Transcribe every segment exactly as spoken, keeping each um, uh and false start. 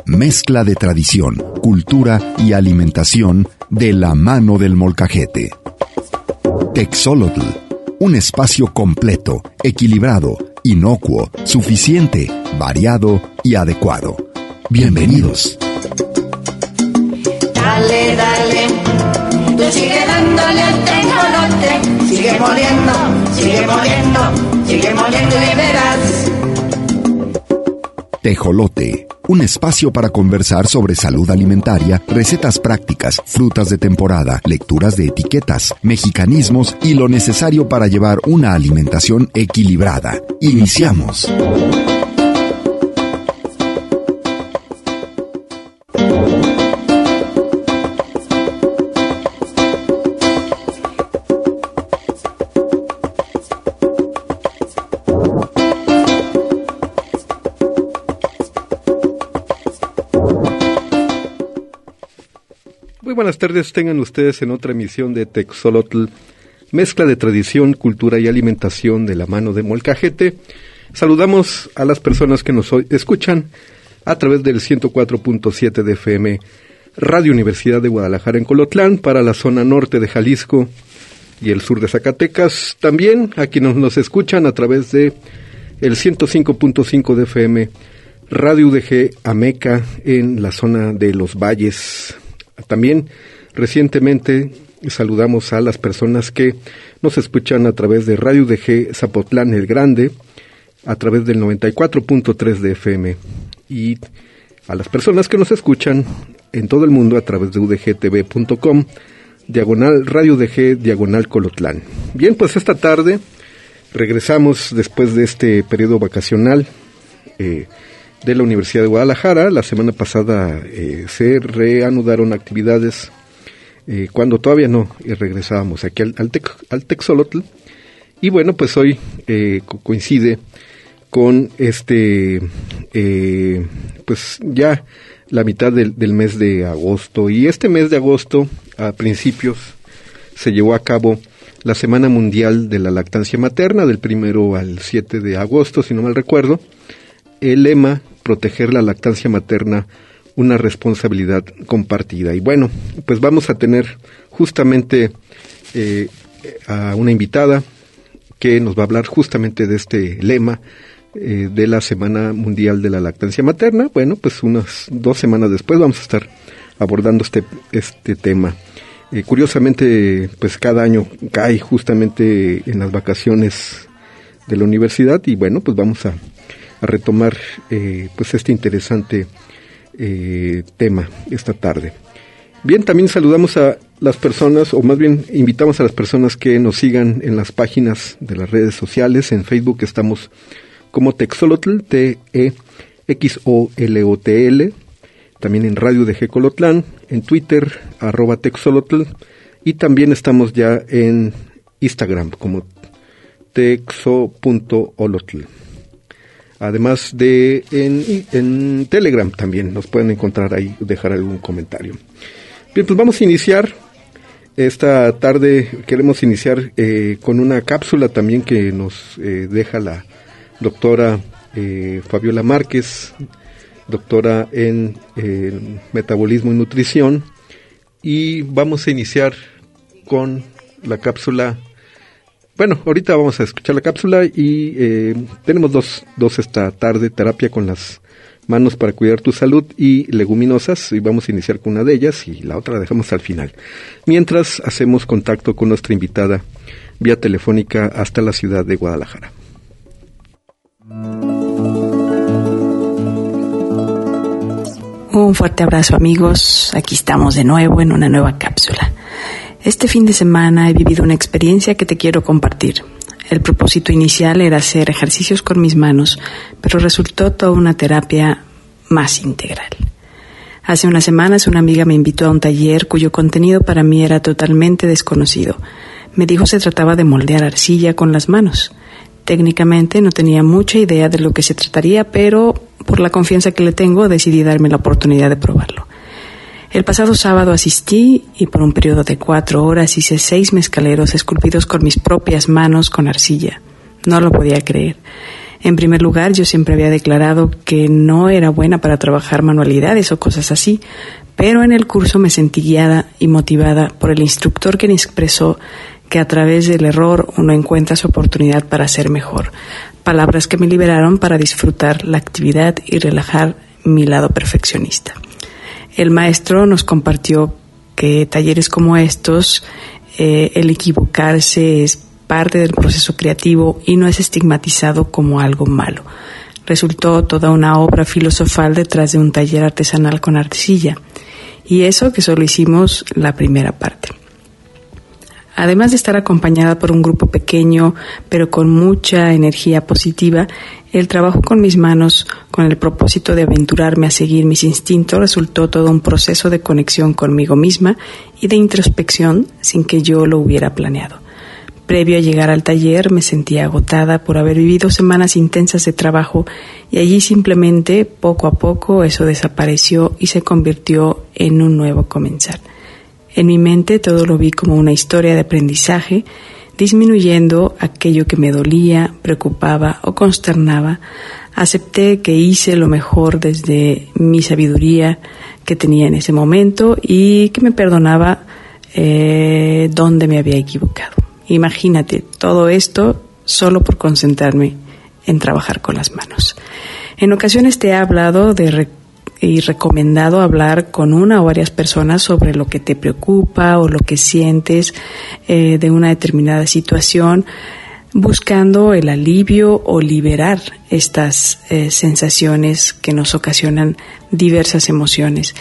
Mezcla de tradición, cultura y alimentación de la mano del molcajete. Texolotl, un espacio completo, equilibrado, inocuo, suficiente, variado y adecuado. Bienvenidos. Dale, dale, tú sigue dándole al tejolote, sigue moliendo, sigue moliendo, sigue moliendo y verás. Tejolote, un espacio para conversar sobre salud alimentaria, recetas prácticas, frutas de temporada, lecturas de etiquetas, mexicanismos y lo necesario para llevar una alimentación equilibrada. Iniciamos. Buenas tardes, tengan ustedes en otra emisión de Texolotl, mezcla de tradición, cultura y alimentación de la mano de molcajete. Saludamos a las personas que nos escuchan a través del ciento cuatro punto siete de F M, Radio Universidad de Guadalajara en Colotlán, para la zona norte de Jalisco y el sur de Zacatecas. También a quienes nos escuchan a través de el ciento cinco punto cinco de F M, Radio U D G Ameca en la zona de los Valles. También recientemente saludamos a las personas que nos escuchan a través de Radio U D G Zapotlán el Grande, a través del noventa y cuatro punto tres de F M, y a las personas que nos escuchan en todo el mundo a través de u d g t v punto com, diagonal Radio U D G, diagonal Colotlán. Bien, pues esta tarde regresamos después de este periodo vacacional eh, de la Universidad de Guadalajara. La semana pasada eh, se reanudaron actividades eh, cuando todavía no eh, regresábamos aquí al, al, tec, al Texolotl. Y bueno, pues hoy eh, co- coincide con este, eh, pues ya la mitad del, del mes de agosto. Y este mes de agosto, a principios, se llevó a cabo la Semana Mundial de la Lactancia Materna, del primero al siete de agosto, si no mal recuerdo. El lema: proteger la lactancia materna, una responsabilidad compartida. Y bueno, pues vamos a tener justamente eh, a una invitada que nos va a hablar justamente de este lema eh, de la Semana Mundial de la Lactancia Materna. Bueno, pues unas dos semanas después vamos a estar abordando este, este tema. Eh, curiosamente, pues cada año cae justamente en las vacaciones de la universidad y bueno, pues vamos a a retomar eh, pues este interesante eh, tema esta tarde. Bien, también saludamos a las personas, o más bien invitamos a las personas que nos sigan en las páginas de las redes sociales. En Facebook estamos como Texolotl, T E X O L O T L, también en Radio U D G Colotlán, en Twitter, arroba Texolotl, y también estamos ya en Instagram como texo punto olotl. Además de en, en Telegram también nos pueden encontrar ahí, dejar algún comentario. Bien, pues vamos a iniciar esta tarde. Queremos iniciar eh, con una cápsula también que nos eh, deja la doctora eh, Fabiola Márquez, doctora en eh, Metabolismo y Nutrición. Y vamos a iniciar con la cápsula. Bueno, ahorita vamos a escuchar la cápsula y eh, tenemos dos, dos esta tarde: terapia con las manos para cuidar tu salud y leguminosas, y vamos a iniciar con una de ellas y la otra la dejamos al final. Mientras hacemos contacto con nuestra invitada vía telefónica hasta la ciudad de Guadalajara. Un fuerte abrazo, amigos. Aquí estamos de nuevo en una nueva cápsula. Este fin de semana he vivido una experiencia que te quiero compartir. El propósito inicial era hacer ejercicios con mis manos, pero resultó toda una terapia más integral. Hace unas semanas una amiga me invitó a un taller cuyo contenido para mí era totalmente desconocido. Me dijo se trataba de moldear arcilla con las manos. Técnicamente no tenía mucha idea de lo que se trataría, pero por la confianza que le tengo decidí darme la oportunidad de probarlo. El pasado sábado asistí y por un periodo de cuatro horas hice seis mezcaleros esculpidos con mis propias manos con arcilla. No lo podía creer. En primer lugar, yo siempre había declarado que no era buena para trabajar manualidades o cosas así, pero en el curso me sentí guiada y motivada por el instructor, quien expresó que a través del error uno encuentra su oportunidad para ser mejor. Palabras que me liberaron para disfrutar la actividad y relajar mi lado perfeccionista. El maestro nos compartió que talleres como estos, eh, el equivocarse es parte del proceso creativo y no es estigmatizado como algo malo. Resultó toda una obra filosofal detrás de un taller artesanal con arcilla, y eso que solo hicimos la primera parte. Además de estar acompañada por un grupo pequeño, pero con mucha energía positiva, el trabajo con mis manos, con el propósito de aventurarme a seguir mis instintos, resultó todo un proceso de conexión conmigo misma y de introspección sin que yo lo hubiera planeado. Previo a llegar al taller me sentía agotada por haber vivido semanas intensas de trabajo, y allí simplemente, poco a poco, eso desapareció y se convirtió en un nuevo comenzar. En mi mente todo lo vi como una historia de aprendizaje, disminuyendo aquello que me dolía, preocupaba o consternaba. Acepté que hice lo mejor desde mi sabiduría que tenía en ese momento y que me perdonaba eh, donde me había equivocado. Imagínate, todo esto solo por concentrarme en trabajar con las manos. En ocasiones te he hablado de re- y recomendado hablar con una o varias personas sobre lo que te preocupa o lo que sientes eh, de una determinada situación, buscando el alivio o liberar estas eh, sensaciones que nos ocasionan diversas emociones.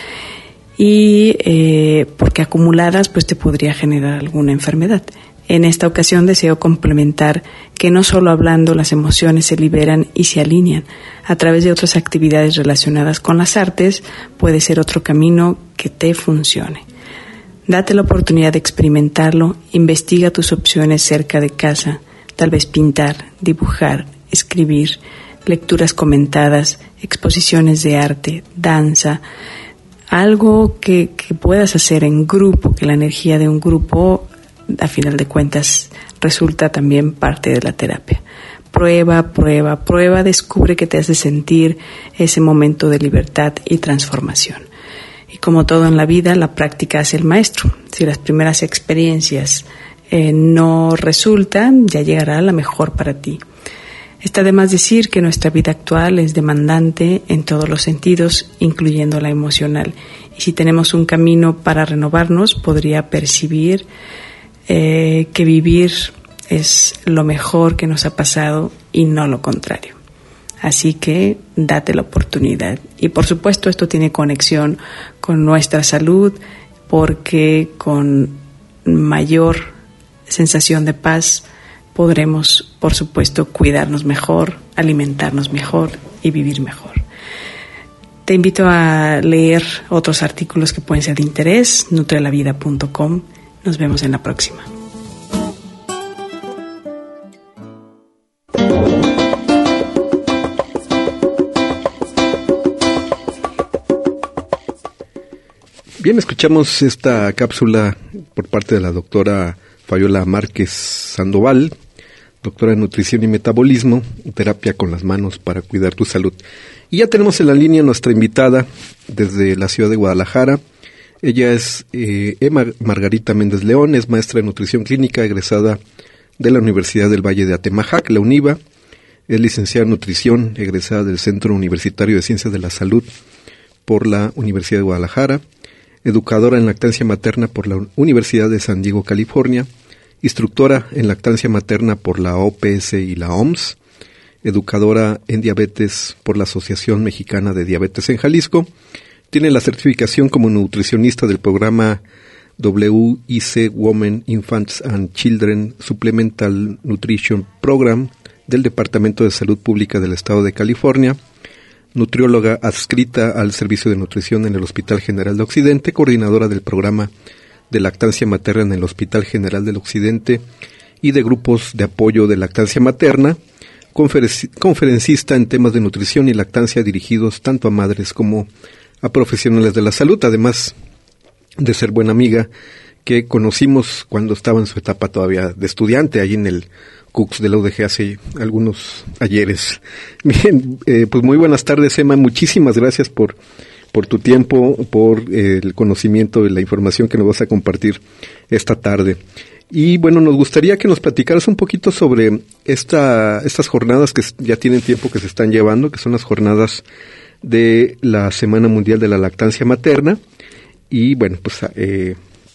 Y eh, porque acumuladas pues te podría generar alguna enfermedad. En esta ocasión deseo complementar que no solo hablando las emociones se liberan y se alinean. A través de otras actividades relacionadas con las artes puede ser otro camino que te funcione. Date la oportunidad de experimentarlo, investiga tus opciones cerca de casa, tal vez pintar, dibujar, escribir, lecturas comentadas, exposiciones de arte, danza, algo que, que puedas hacer en grupo, que la energía de un grupo a final de cuentas resulta también parte de la terapia. Prueba, prueba, prueba, descubre que te hace sentir ese momento de libertad y transformación. Y como todo en la vida, la práctica hace el maestro. Si las primeras experiencias eh, no resultan, ya llegará la mejor para ti. Está de más decir que nuestra vida actual es demandante en todos los sentidos, incluyendo la emocional. Y si tenemos un camino para renovarnos, podría percibir Eh, que vivir es lo mejor que nos ha pasado y no lo contrario. Así que date la oportunidad. Y por supuesto esto tiene conexión con nuestra salud, porque con mayor sensación de paz podremos, por supuesto, cuidarnos mejor, alimentarnos mejor y vivir mejor. Te invito a leer otros artículos que pueden ser de interés, nutrialavida punto com. Nos vemos en la próxima. Bien, escuchamos esta cápsula por parte de la doctora Fabiola Márquez Sandoval, doctora en nutrición y metabolismo, terapia con las manos para cuidar tu salud. Y ya tenemos en la línea nuestra invitada desde la ciudad de Guadalajara. Ella es eh, Emma Margarita Méndez León, es maestra de nutrición clínica, egresada de la Universidad del Valle de Atemajac, la UNIVA. Es licenciada en nutrición, egresada del Centro Universitario de Ciencias de la Salud por la Universidad de Guadalajara. Educadora en lactancia materna por la Universidad de San Diego, California. Instructora en lactancia materna por la O P S y la O M S. Educadora en diabetes por la Asociación Mexicana de Diabetes en Jalisco. Tiene la certificación como nutricionista del programa W I C Women, Infants and Children Supplemental Nutrition Program del Departamento de Salud Pública del Estado de California. Nutrióloga adscrita al Servicio de Nutrición en el Hospital General de Occidente, coordinadora del programa de lactancia materna en el Hospital General del Occidente y de grupos de apoyo de lactancia materna, conferenci- conferencista en temas de nutrición y lactancia dirigidos tanto a madres como a profesionales de la salud, además de ser buena amiga que conocimos cuando estaba en su etapa todavía de estudiante, allí en el Cooks de la U D G hace algunos ayeres. Bien, eh, pues muy buenas tardes, Emma. Muchísimas gracias por, por tu tiempo, por eh, el conocimiento y la información que nos vas a compartir esta tarde. Y bueno, nos gustaría que nos platicaras un poquito sobre esta, estas jornadas que ya tienen tiempo que se están llevando, que son las jornadas de la Semana Mundial de la Lactancia Materna. Y bueno, pues eh,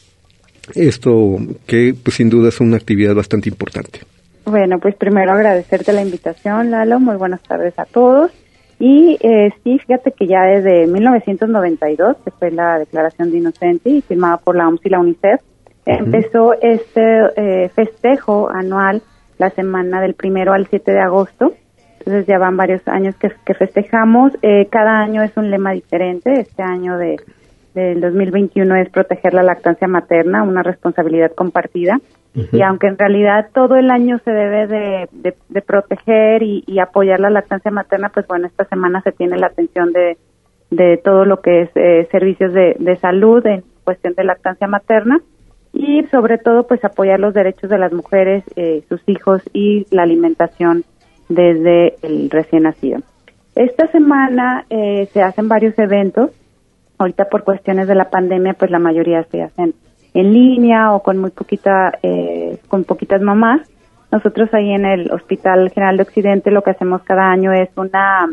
esto que pues sin duda es una actividad bastante importante. Bueno, pues primero agradecerte la invitación, Lalo. Muy buenas tardes a todos. Y eh, sí, fíjate que ya desde mil novecientos noventa y dos, que fue la Declaración de Innocenti, firmada por la O M S y la UNICEF, empezó este eh, festejo anual la semana del primero al siete de agosto. Entonces ya van varios años que, que festejamos. Eh, cada año es un lema diferente. Este año de del dos mil veintiuno es proteger la lactancia materna, una responsabilidad compartida. Uh-huh. Y aunque en realidad todo el año se debe de, de, de proteger y, y apoyar la lactancia materna, pues bueno, esta semana se tiene la atención de, de todo lo que es eh, servicios de, de salud en cuestión de lactancia materna. Y sobre todo, pues apoyar los derechos de las mujeres, eh, sus hijos y la alimentación desde el recién nacido. Esta semana eh, se hacen varios eventos. Ahorita por cuestiones de la pandemia, pues la mayoría se hacen en línea o con muy poquita, eh, con poquitas mamás. Nosotros ahí en el Hospital General de Occidente lo que hacemos cada año es una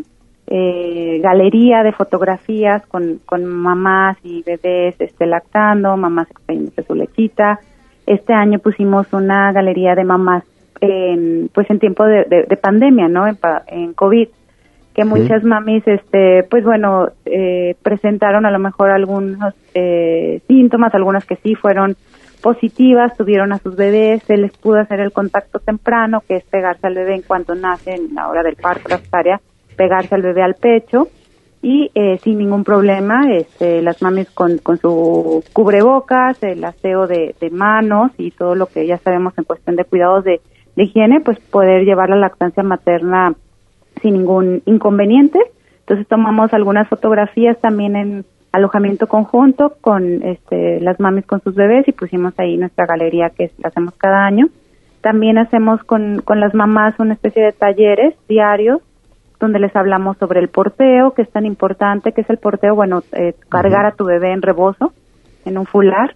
Eh, galería de fotografías con, con mamás y bebés este, lactando, mamás exprimiendo su lechita. Este año pusimos una galería de mamás en, pues en tiempo de, de, de pandemia, ¿no? En, en COVID, que muchas sí. mamis, este, pues bueno, eh, presentaron a lo mejor algunos eh, síntomas, algunas que sí fueron positivas, tuvieron a sus bebés, se les pudo hacer el contacto temprano, que es pegarse al bebé en cuanto nace, en la hora del parto, la cesárea, pegarse al bebé al pecho y eh, sin ningún problema, este, las mamis con, con su cubrebocas, el aseo de, de manos y todo lo que ya sabemos en cuestión de cuidados de, de higiene, pues poder llevar la lactancia materna sin ningún inconveniente. Entonces tomamos algunas fotografías también en alojamiento conjunto con este, las mamis con sus bebés y pusimos ahí nuestra galería que hacemos cada año. También hacemos con, con las mamás una especie de talleres diarios donde les hablamos sobre el porteo, que es tan importante, que es el porteo, bueno, eh, cargar a tu bebé en rebozo, en un fular,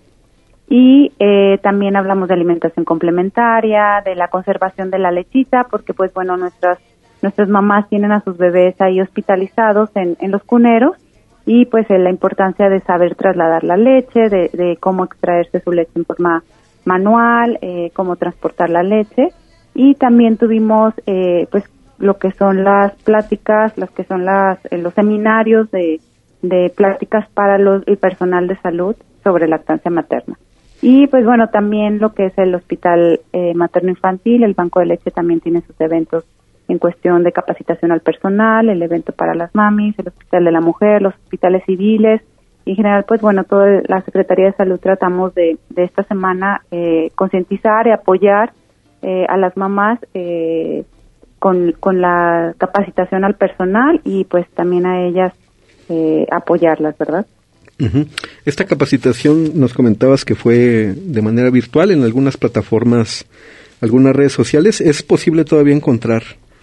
y eh, también hablamos de alimentación complementaria, de la conservación de la lechita, porque pues bueno, nuestras nuestras mamás tienen a sus bebés ahí hospitalizados en, en los cuneros, y pues eh, la importancia de saber trasladar la leche, de, de cómo extraerse su leche en forma manual, eh, cómo transportar la leche, y también tuvimos eh, pues lo que son las pláticas, las que son las eh, los seminarios de, de pláticas para los, el personal de salud sobre lactancia materna. Y pues bueno, también lo que es el hospital eh, materno-infantil, el banco de leche también tiene sus eventos en cuestión de capacitación al personal, el evento para las mamis, el hospital de la mujer, los hospitales civiles. Y en general, pues bueno, toda la Secretaría de Salud tratamos de, de esta semana eh, concientizar y apoyar eh, a las mamás eh, Con, con la capacitación al personal y pues también a ellas eh, apoyarlas, ¿verdad? Uh-huh. Esta capacitación nos comentabas que fue de manera virtual en algunas plataformas, algunas redes sociales. ¿Es posible todavía encontrar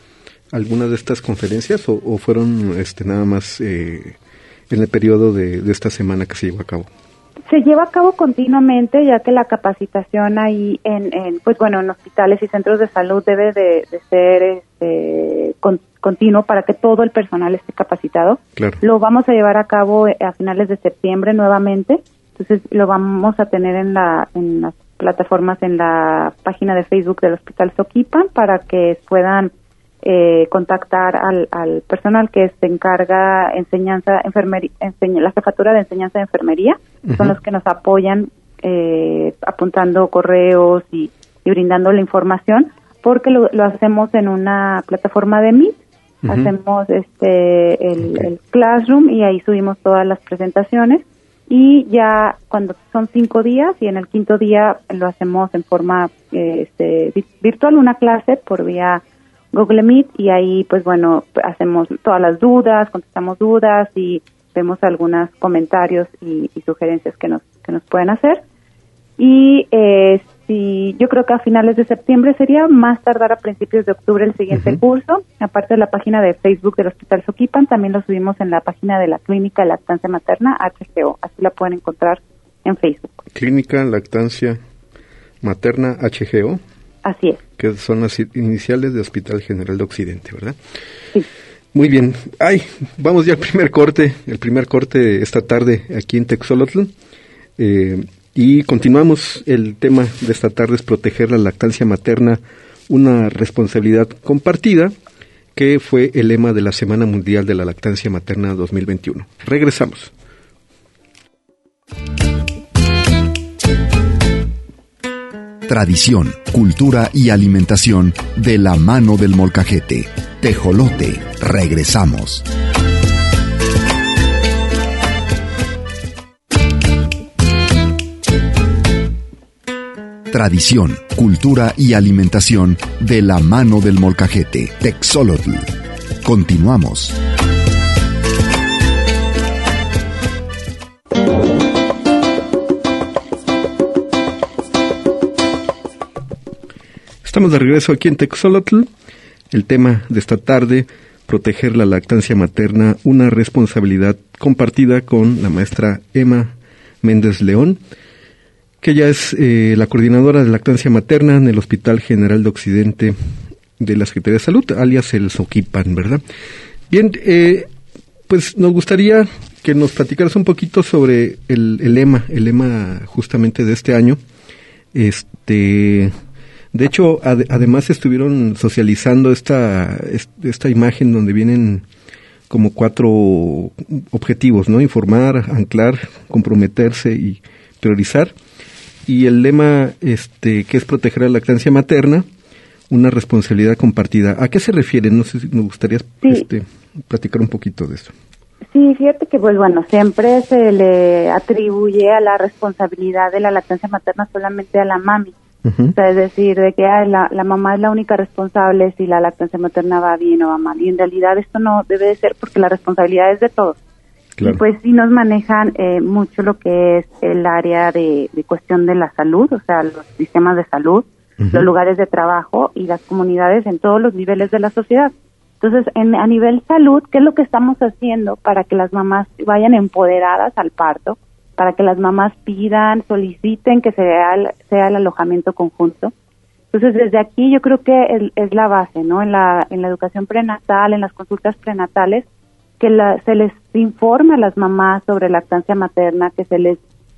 alguna de estas conferencias o, o fueron este nada más eh, en el periodo de, de esta semana que se llevó a cabo? Se lleva a cabo continuamente, ya que la capacitación ahí en, en pues bueno, en hospitales y centros de salud debe de, de ser este, con, continuo para que todo el personal esté capacitado. Claro. Lo vamos a llevar a cabo a finales de septiembre nuevamente, entonces lo vamos a tener en la en las plataformas, en la página de Facebook del Hospital Soquipan para que puedan eh, contactar al, al personal que se encarga enseñanza, enfermería, enseña, la jefatura de enseñanza de enfermería, uh-huh. son los que nos apoyan eh, apuntando correos y, y brindando la información, porque lo, lo hacemos en una plataforma de Meet, uh-huh. hacemos este el, okay. el Classroom y ahí subimos todas las presentaciones y ya cuando son cinco días y en el quinto día lo hacemos en forma eh, este, virtual, una clase por vía Google Meet y ahí pues bueno hacemos todas las dudas, contestamos dudas y vemos algunos comentarios y, y sugerencias que nos que nos pueden hacer y eh, si yo creo que a finales de septiembre sería, más tardar a principios de octubre el siguiente uh-huh. curso. Aparte de la página de Facebook del Hospital Soquipan, también lo subimos en la página de la Clínica Lactancia Materna H G O, así la pueden encontrar en Facebook. Clínica Lactancia Materna H G O. Así es. Que son las iniciales de Hospital General de Occidente, ¿verdad? Sí. Muy bien. Ay, vamos ya al primer corte, el primer corte esta tarde aquí en Texolotl. Eh, y continuamos. El tema de esta tarde es proteger la lactancia materna, una responsabilidad compartida, que fue el lema de la Semana Mundial de la Lactancia Materna dos mil veintiuno. Regresamos. Tradición, cultura y alimentación de la mano del molcajete. Tejolote. Regresamos. Tradición, cultura y alimentación de la mano del molcajete. Texolotl. Continuamos. Estamos de regreso aquí en Texolotl. El tema de esta tarde, proteger la lactancia materna, una responsabilidad compartida con la maestra Emma Méndez León, que ella es eh, la coordinadora de lactancia materna en el Hospital General de Occidente de la Secretaría de Salud, alias el Soquipan, ¿verdad? Bien, eh, pues nos gustaría que nos platicaras un poquito sobre el, el lema, el lema justamente de este año. Este... De hecho, ad, además estuvieron socializando esta esta imagen donde vienen como cuatro objetivos, ¿no? Informar, anclar, comprometerse y priorizar. Y el lema, este, que es proteger la lactancia materna, una responsabilidad compartida. ¿A qué se refiere? No sé si me gustaría sí. este, platicar un poquito de eso. Sí, fíjate que, pues bueno, siempre se le atribuye a la responsabilidad de la lactancia materna solamente a la mami. Uh-huh. O sea, es decir, de que ay, la, la mamá es la única responsable si la lactancia materna va bien o va mal. Y en realidad esto no debe de ser, porque la responsabilidad es de todos. Claro. Y pues sí nos manejan eh, mucho lo que es el área de, de cuestión de la salud, o sea, los sistemas de salud, uh-huh. los lugares de trabajo y las comunidades en todos los niveles de la sociedad. Entonces, en, a nivel salud, ¿qué es lo que estamos haciendo para que las mamás vayan empoderadas al parto? Para que las mamás pidan, soliciten que sea el, sea el alojamiento conjunto. Entonces, desde aquí yo creo que es, es la base, ¿no? En la, en la educación prenatal, en las consultas prenatales, que la, se les informe a las mamás sobre lactancia materna, que se les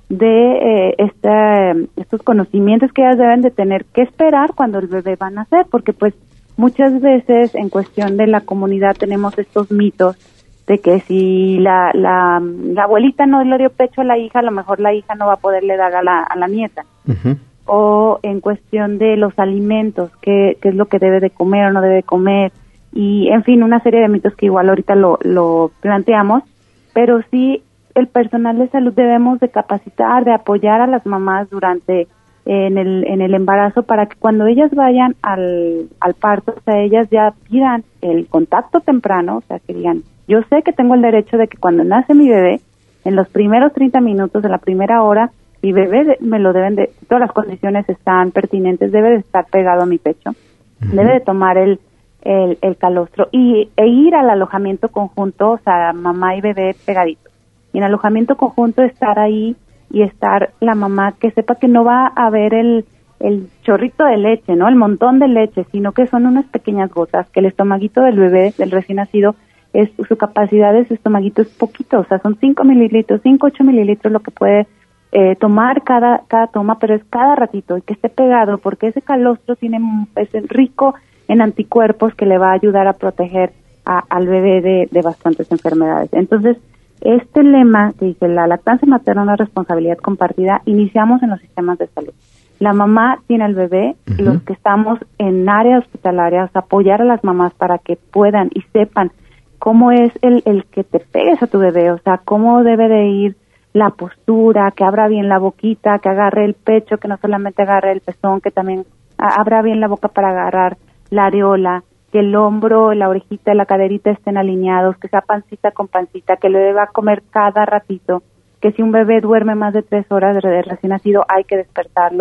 dé eh, este, estos conocimientos que ellas deben de tener que esperar cuando el bebé va a nacer, porque pues muchas veces en cuestión de la comunidad tenemos estos mitos de que si la, la, la abuelita no le dio pecho a la hija, a lo mejor la hija no va a poderle dar a la, a la nieta. Uh-huh. O en cuestión de los alimentos, qué, qué es lo que debe de comer o no debe comer. Y, en fin, una serie de mitos que igual ahorita lo, lo planteamos. Pero sí, el personal de salud debemos de capacitar, de apoyar a las mamás durante en el en el embarazo, para que cuando ellas vayan al, al parto, o sea, ellas ya pidan el contacto temprano, o sea, que digan, yo sé que tengo el derecho de que cuando nace mi bebé, en los primeros treinta minutos de la primera hora, mi bebé me lo deben de, todas las condiciones están pertinentes, debe de estar pegado a mi pecho, uh-huh. debe de tomar el, el, el calostro y, e ir al alojamiento conjunto, o sea, mamá y bebé pegaditos. Y en alojamiento conjunto estar ahí y estar la mamá que sepa que no va a haber el, el chorrito de leche, ¿no? El montón de leche, sino que son unas pequeñas gotas, que el estomaguito del bebé, del recién nacido, es su capacidad de su estomaguito es poquito, o sea, son cinco mililitros, cinco, ocho mililitros lo que puede eh, tomar cada cada toma, pero es cada ratito, y que esté pegado, porque ese calostro tiene es rico en anticuerpos que le va a ayudar a proteger a, al bebé de, de bastantes enfermedades. Entonces, este lema que dice la lactancia materna es una responsabilidad compartida, iniciamos en los sistemas de salud. La mamá tiene al bebé, uh-huh. los que estamos en áreas hospitalarias, apoyar a las mamás para que puedan y sepan cómo es el, el que te pegues a tu bebé, o sea, cómo debe de ir la postura, que abra bien la boquita, que agarre el pecho, que no solamente agarre el pezón, que también abra bien la boca para agarrar la areola, que el hombro, la orejita y la caderita estén alineados, que sea pancita con pancita, que le deba comer cada ratito, que si un bebé duerme más de tres horas de recién nacido hay que despertarlo,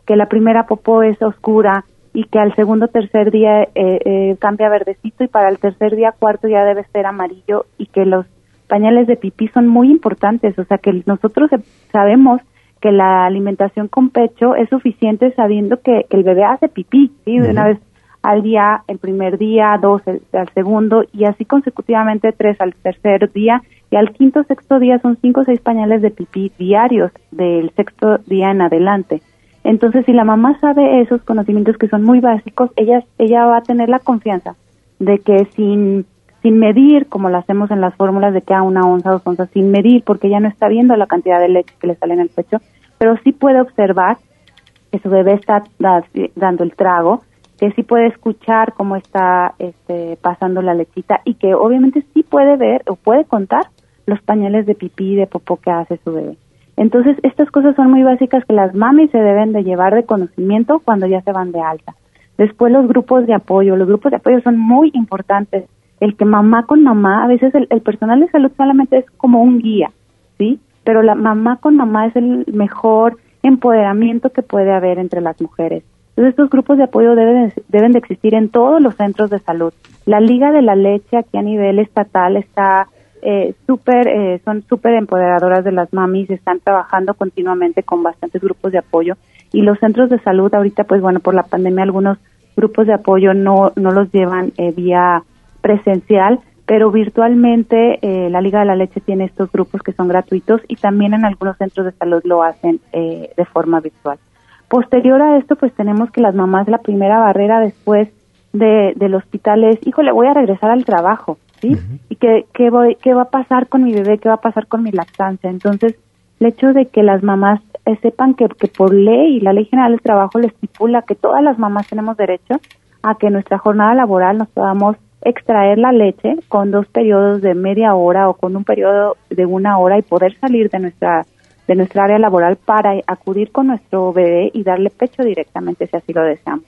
que la primera popó es oscura y que al segundo o tercer día eh, eh, cambia a verdecito y para el tercer día, cuarto ya debe ser amarillo, y que los pañales de pipí son muy importantes, o sea que nosotros sabemos que la alimentación con pecho es suficiente sabiendo que, que el bebé hace pipí, ¿sí? De una vez al día, el primer día, dos el, al segundo, y así consecutivamente tres al tercer día, y al quinto sexto día son cinco o seis pañales de pipí diarios del sexto día en adelante. Entonces, si la mamá sabe esos conocimientos que son muy básicos, ella ella va a tener la confianza de que sin sin medir, como lo hacemos en las fórmulas de que a una onza, dos onzas, sin medir, porque ella no está viendo la cantidad de leche que le sale en el pecho, pero sí puede observar que su bebé está da, dando el trago, que sí puede escuchar cómo está este, pasando la lechita, y que obviamente sí puede ver o puede contar los pañales de pipí y de popó que hace su bebé. Entonces, estas cosas son muy básicas que las mamis se deben de llevar de conocimiento cuando ya se van de alta. Después, los grupos de apoyo. Los grupos de apoyo son muy importantes. El que mamá con mamá, a veces el, el personal de salud solamente es como un guía, ¿sí? Pero la mamá con mamá es el mejor empoderamiento que puede haber entre las mujeres. Entonces, estos grupos de apoyo deben, deben de existir en todos los centros de salud. La Liga de la Leche aquí a nivel estatal está eh, súper, eh, son súper empoderadoras de las mamis, están trabajando continuamente con bastantes grupos de apoyo, y los centros de salud ahorita, pues bueno, por la pandemia algunos grupos de apoyo no, no los llevan eh, vía presencial, pero virtualmente eh, la Liga de la Leche tiene estos grupos que son gratuitos, y también en algunos centros de salud lo hacen eh, de forma virtual. Posterior a esto, pues tenemos que las mamás, la primera barrera después de, del hospital es, híjole, voy a regresar al trabajo, ¿sí? Uh-huh. Y qué, qué, voy, qué va a pasar con mi bebé, qué va a pasar con mi lactancia. Entonces, el hecho de que las mamás eh, sepan que, que por ley, la Ley General del Trabajo le estipula que todas las mamás tenemos derecho a que en nuestra jornada laboral nos podamos extraer la leche con dos periodos de media hora o con un periodo de una hora y poder salir de nuestra de nuestra área laboral para acudir con nuestro bebé y darle pecho directamente si así lo deseamos.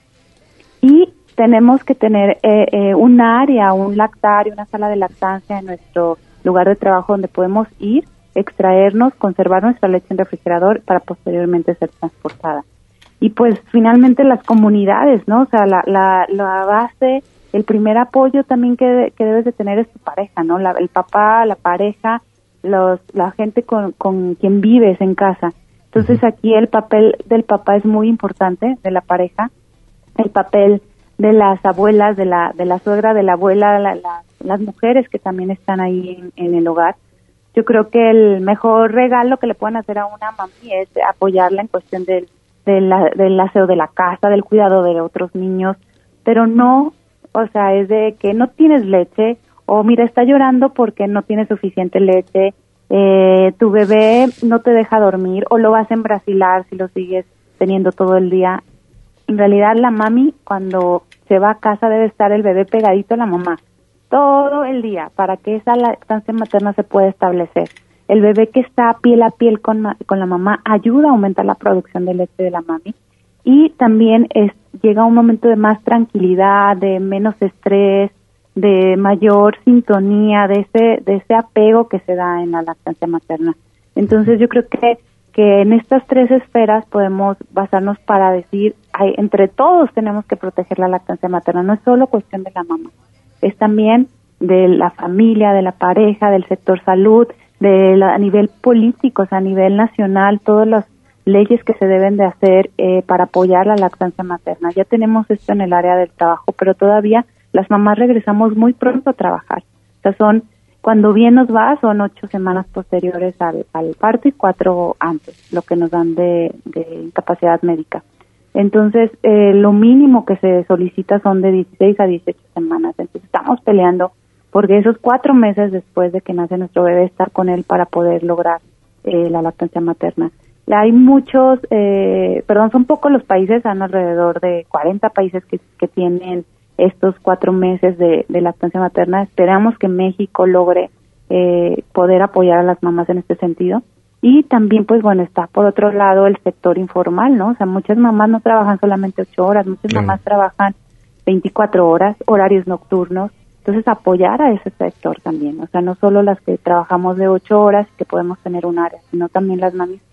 Y tenemos que tener eh, eh, un área, un lactario, una sala de lactancia en nuestro lugar de trabajo donde podemos ir, extraernos, conservar nuestra leche en refrigerador para posteriormente ser transportada. Y pues finalmente las comunidades, ¿no? O sea, la, la, la base, el primer apoyo también que, que debes de tener es tu pareja, ¿no? La, el papá, la pareja, los, la gente con, con quien vives en casa. Entonces aquí el papel del papá es muy importante, de la pareja, el papel de las abuelas, de la de la suegra, de la abuela, la, la, las mujeres que también están ahí en, en el hogar. Yo creo que el mejor regalo que le pueden hacer a una mami es apoyarla en cuestión del, del, del aseo de la casa, del cuidado de otros niños, pero no, o sea, es de que no tienes leche, o mira, está llorando porque no tiene suficiente leche, eh, tu bebé no te deja dormir, o lo vas a embrasilar si lo sigues teniendo todo el día. En realidad, la mami, cuando se va a casa, debe estar el bebé pegadito a la mamá todo el día para que esa lactancia materna se pueda establecer. El bebé que está piel a piel con, ma- con la mamá ayuda a aumentar la producción de leche de la mami, y también es, llega un momento de más tranquilidad, de menos estrés, de mayor sintonía, de ese de ese apego que se da en la lactancia materna. Entonces yo creo que que en estas tres esferas podemos basarnos para decir, ay, entre todos tenemos que proteger la lactancia materna. No es solo cuestión de la mamá, es también de la familia, de la pareja, del sector salud, de la, a nivel político, o sea, a nivel nacional, todas las leyes que se deben de hacer eh, para apoyar la lactancia materna. Ya tenemos esto en el área del trabajo, pero todavía las mamás regresamos muy pronto a trabajar. O sea, son, cuando bien nos va, son ocho semanas posteriores al, al parto y cuatro antes, lo que nos dan de, de incapacidad médica. Entonces, eh, lo mínimo que se solicita son de dieciséis a dieciocho semanas. Entonces, estamos peleando porque esos cuatro meses después de que nace nuestro bebé, estar con él para poder lograr eh, la lactancia materna. Hay muchos, eh, perdón, son pocos los países, son alrededor de cuarenta países que, que tienen estos cuatro meses de, de lactancia materna. Esperamos que México logre eh, poder apoyar a las mamás en este sentido. Y también, pues bueno, está por otro lado el sector informal, ¿no? O sea, muchas mamás no trabajan solamente ocho horas, muchas Claro. mamás trabajan veinticuatro horas, horarios nocturnos. Entonces, apoyar a ese sector también. O sea, no solo las que trabajamos de ocho horas y que podemos tener un área, sino también las mamis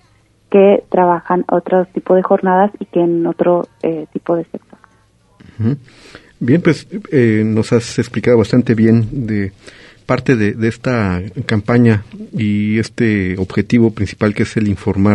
que trabajan otro tipo de jornadas y que en otro eh, tipo de sector. Uh-huh. Bien, pues eh, nos has explicado bastante bien de parte de, de esta campaña y este objetivo principal que es el informar.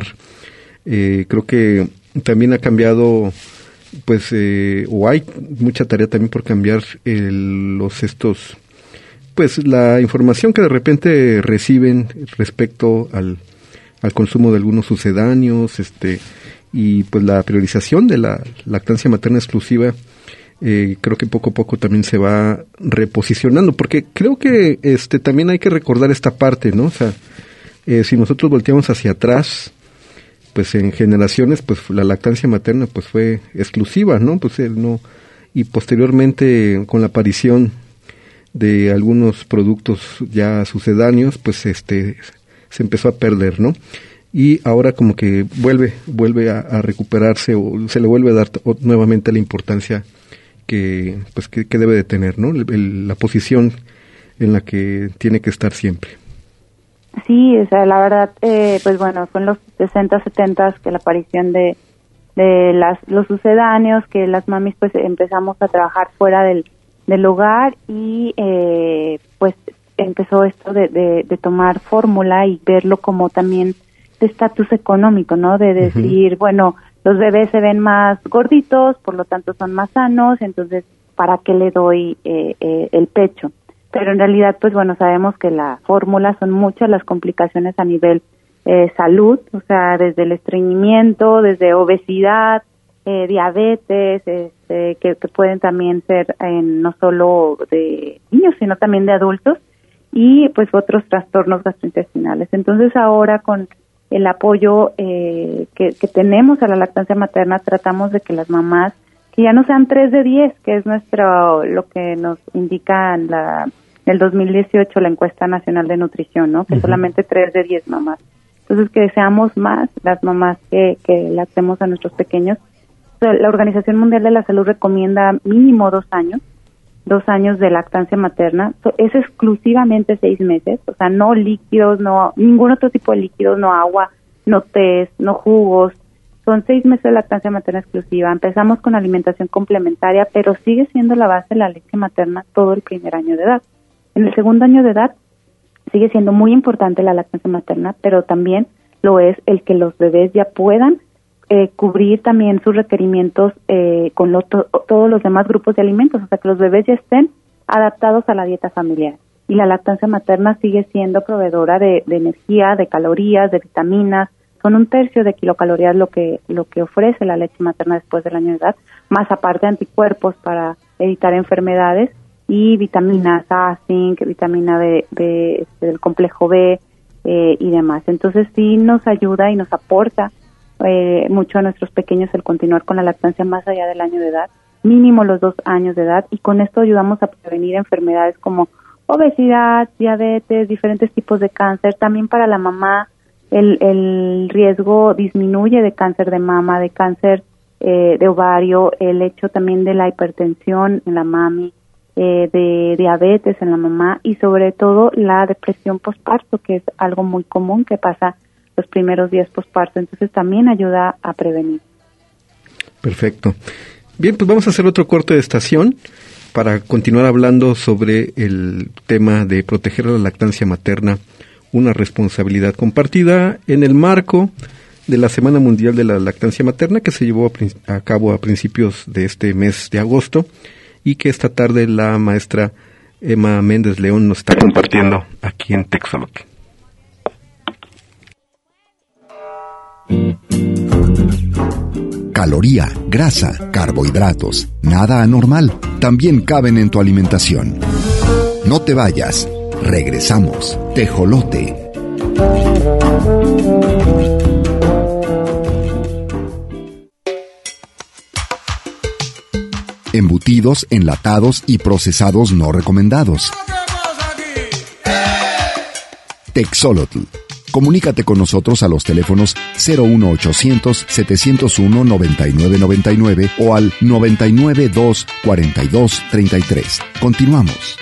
Eh, creo que también ha cambiado, pues, eh, o hay mucha tarea también por cambiar el, los estos, pues, la información que de repente reciben respecto al, al consumo de algunos sucedáneos, este, y pues la priorización de la lactancia materna exclusiva. Eh, creo que poco a poco también se va reposicionando, porque creo que este también hay que recordar esta parte, ¿no? O sea, eh, si nosotros volteamos hacia atrás, pues en generaciones, pues la lactancia materna pues fue exclusiva, ¿no? Pues él no, y posteriormente con la aparición de algunos productos ya sucedáneos, pues este se empezó a perder, ¿no? Y ahora como que vuelve vuelve a, a recuperarse o se le vuelve a dar t- nuevamente la importancia que pues que, que debe de tener, ¿no? El, el, la posición en la que tiene que estar siempre. Sí, o sea, la verdad, eh, pues bueno, fue en los sesenta, setenta que la aparición de, de las los sucedáneos, que las mamis pues empezamos a trabajar fuera del, del hogar y eh, pues empezó esto de, de, de tomar fórmula y verlo como también de estatus económico, ¿no? De decir, uh-huh. bueno, los bebés se ven más gorditos, por lo tanto son más sanos, entonces, ¿para qué le doy eh, eh, el pecho? Pero en realidad, pues bueno, sabemos que la fórmula son muchas las complicaciones a nivel eh, salud, o sea, desde el estreñimiento, desde obesidad, eh, diabetes, este, que, que pueden también ser eh, no solo de niños, sino también de adultos, y pues otros trastornos gastrointestinales. Entonces ahora con el apoyo eh, que, que tenemos a la lactancia materna, tratamos de que las mamás, que ya no sean tres de diez, que es nuestro, lo que nos indica en la, el dos mil dieciocho la encuesta nacional de nutrición, ¿no? Que uh-huh. solamente tres de diez mamás. Entonces que seamos más las mamás que, que lactemos a nuestros pequeños. O sea, la Organización Mundial de la Salud recomienda mínimo dos años, dos años de lactancia materna. So, es exclusivamente seis meses, o sea, no líquidos, no ningún otro tipo de líquidos, no agua, no tés, no jugos. Son seis meses de lactancia materna exclusiva. Empezamos con alimentación complementaria, pero sigue siendo la base de la leche materna todo el primer año de edad. En el segundo año de edad sigue siendo muy importante la lactancia materna, pero también lo es el que los bebés ya puedan Eh, cubrir también sus requerimientos eh, con lo, to, todos los demás grupos de alimentos, o sea, que los bebés ya estén adaptados a la dieta familiar. Y la lactancia materna sigue siendo proveedora de, de energía, de calorías, de vitaminas. Son un tercio de kilocalorías lo que lo que ofrece la leche materna después del año de edad, más aparte anticuerpos para evitar enfermedades y vitaminas A, zinc, vitamina B, B este, del complejo B eh, y demás. Entonces sí nos ayuda y nos aporta Eh, mucho a nuestros pequeños el continuar con la lactancia más allá del año de edad, mínimo los dos años de edad, y con esto ayudamos a prevenir enfermedades como obesidad, diabetes, diferentes tipos de cáncer. También para la mamá el, el riesgo disminuye de cáncer de mama, de cáncer eh, de ovario, el hecho también de la hipertensión en la mami, eh, de diabetes en la mamá y sobre todo la depresión postparto, que es algo muy común que pasa los primeros días posparto, entonces también ayuda a prevenir. Perfecto. Bien, pues vamos a hacer otro corte de estación para continuar hablando sobre el tema de proteger a la lactancia materna, una responsabilidad compartida en el marco de la Semana Mundial de la Lactancia Materna que se llevó a, a cabo a principios de este mes de agosto y que esta tarde la maestra Emma Méndez León nos está compartiendo aquí en Texolotl. Caloría, grasa, carbohidratos, nada anormal, también caben en tu alimentación. No te vayas, regresamos. Tejolote. Embutidos, enlatados y procesados no recomendados. Texolotl. Comunícate con nosotros a los teléfonos cero uno ochocientos, setecientos uno, noventa y nueve noventa y nueve o al noventa y nueve, dos, cuarenta y dos, treinta y tres. Continuamos.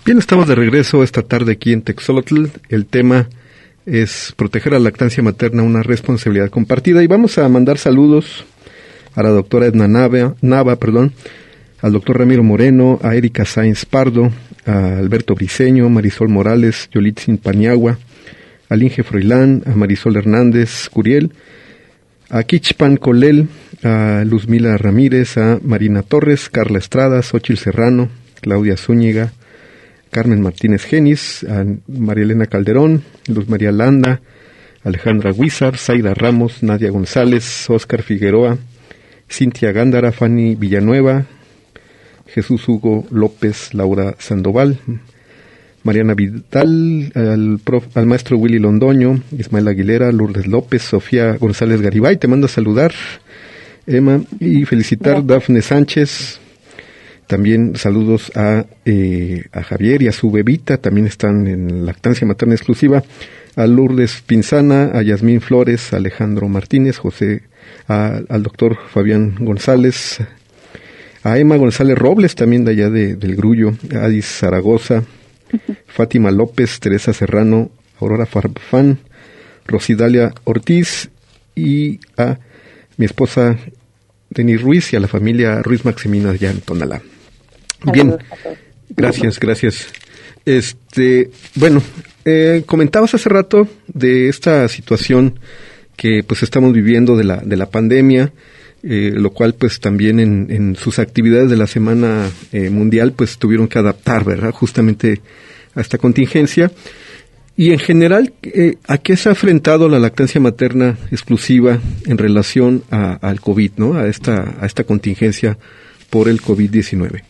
Bien, estamos de regreso esta tarde aquí en Texolotl. El tema es proteger la lactancia materna, una responsabilidad compartida. Y vamos a mandar saludos a la doctora Edna Nava, Nava perdón, al doctor Ramiro Moreno, a Erika Sáenz Pardo, a Alberto Briceño, Marisol Morales, Yolitzin Paniagua, a Linge Froilán, a Marisol Hernández Curiel, a Kichpan Colel, a Luzmila Ramírez, a Marina Torres, Carla Estrada, Xóchitl Serrano, Claudia Zúñiga, Carmen Martínez Genis, a María Elena Calderón, Luz María Landa, Alejandra Huizar, Zaida Ramos, Nadia González, Óscar Figueroa, Cintia Gándara, Fanny Villanueva, Jesús Hugo López, Laura Sandoval, Mariana Vidal, al, prof, al maestro Willy Londoño, Ismael Aguilera, Lourdes López, Sofía González Garibay, te mando a saludar, Emma, y felicitar a Dafne Sánchez. También saludos a, eh, a Javier y a su bebita, también están en lactancia materna exclusiva, a Lourdes Pinzana, a Yasmín Flores, a Alejandro Martínez, José, a, al doctor Fabián González, a Emma González Robles, también de allá de, del Grullo, a Adis Zaragoza, Fátima López, Teresa Serrano, Aurora Farfán, Rosidalia Ortiz y a mi esposa Denis Ruiz y a la familia Ruiz Maximino allá en Tonalá. Bien, gracias, gracias. Este, bueno, eh, comentabas hace rato de esta situación que pues estamos viviendo de la de la pandemia, eh, lo cual pues también en, en sus actividades de la Semana eh, Mundial pues tuvieron que adaptar, ¿verdad? Justamente a esta contingencia. Y en general, eh, ¿a qué se ha enfrentado la lactancia materna exclusiva en relación a, al COVID, ¿no? A esta a esta contingencia por el COVID diecinueve.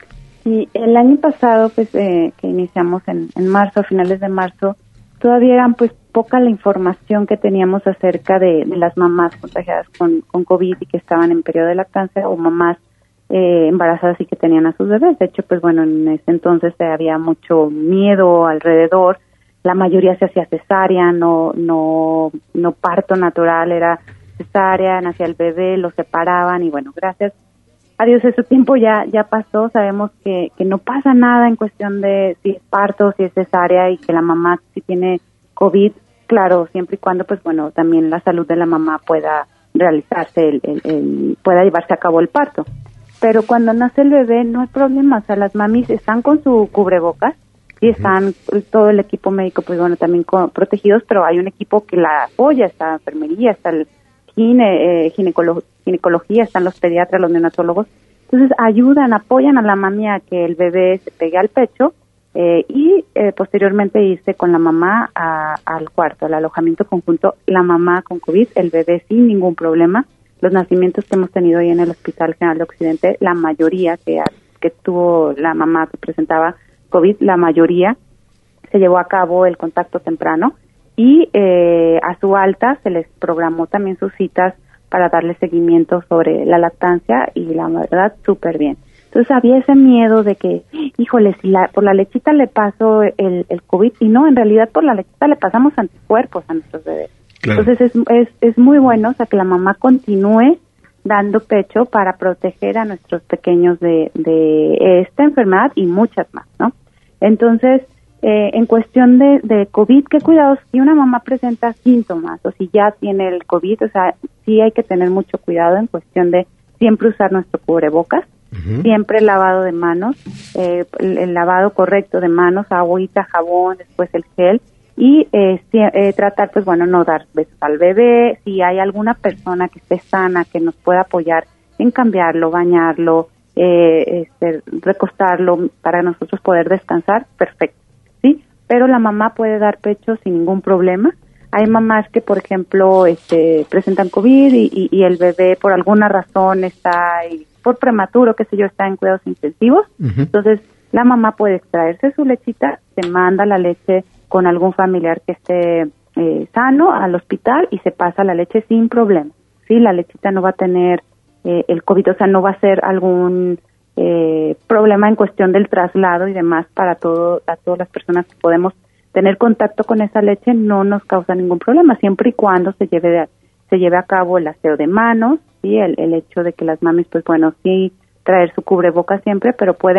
Y el año pasado, pues, eh, que iniciamos en, en marzo, a finales de marzo, todavía eran, pues, poca la información que teníamos acerca de, de las mamás contagiadas con, con COVID y que estaban en periodo de lactancia o mamás eh, embarazadas y que tenían a sus bebés. De hecho, pues, bueno, en ese entonces eh, había mucho miedo alrededor. La mayoría se hacía cesárea, no, no, no parto natural, era cesárea, nacía el bebé, lo separaban y bueno, gracias a Dios ese tiempo ya, ya pasó. Sabemos que, que no pasa nada en cuestión de si es parto, si es cesárea y que la mamá si tiene COVID, claro, siempre y cuando pues bueno, también la salud de la mamá pueda realizarse, el, el, el, pueda llevarse a cabo el parto. Pero cuando nace el bebé no hay problema, o sea, las mamis están con su cubrebocas, y están todo el equipo médico, pues bueno, también con, protegidos, pero hay un equipo que la apoya, está la enfermería, está el gine, eh, ginecolo, ginecología, están los pediatras, los neonatólogos. Entonces ayudan, apoyan a la mami a que el bebé se pegue al pecho eh, y eh, posteriormente irse con la mamá a, al cuarto, al alojamiento conjunto, la mamá con COVID, el bebé sin ningún problema. Los nacimientos que hemos tenido hoy en el Hospital General de Occidente, la mayoría que, que tuvo la mamá que presentaba COVID, la mayoría se llevó a cabo el contacto temprano y eh, a su alta se les programó también sus citas para darle seguimiento sobre la lactancia y la verdad súper bien. Entonces había ese miedo de que, híjole, si la, por la lechita le pasó el, el COVID y no, en realidad por la lechita le pasamos anticuerpos a nuestros bebés. Claro. Entonces es, es, es muy bueno, o sea, que la mamá continúe dando pecho para proteger a nuestros pequeños de, de esta enfermedad y muchas más, ¿no? Entonces, eh, en cuestión de, de COVID, ¿qué cuidados? Si una mamá presenta síntomas o si ya tiene el COVID, o sea, sí hay que tener mucho cuidado en cuestión de siempre usar nuestro cubrebocas, uh-huh. siempre el lavado de manos, eh, el, el lavado correcto de manos, agüita, jabón, después el gel, y eh, si, eh, tratar, pues bueno, no dar besos al bebé. Si hay alguna persona que esté sana, que nos pueda apoyar en cambiarlo, bañarlo, eh, este, recostarlo para nosotros poder descansar, perfecto, ¿sí? Pero la mamá puede dar pecho sin ningún problema. Hay mamás que, por ejemplo, este, presentan COVID y, y, y el bebé por alguna razón está, y por prematuro, qué sé yo, está en cuidados intensivos. Uh-huh. Entonces, la mamá puede extraerse su lechita, se manda la leche con algún familiar que esté eh, sano al hospital y se pasa la leche sin problema, ¿sí? La lechita no va a tener eh, el COVID, o sea, no va a ser algún eh, problema en cuestión del traslado y demás para todo, a todas las personas que podemos tener contacto con esa leche, no nos causa ningún problema, siempre y cuando se lleve de, se lleve a cabo el aseo de manos, ¿sí? El, el hecho de que las mamis, pues bueno, sí, traer su cubrebocas siempre, pero pueden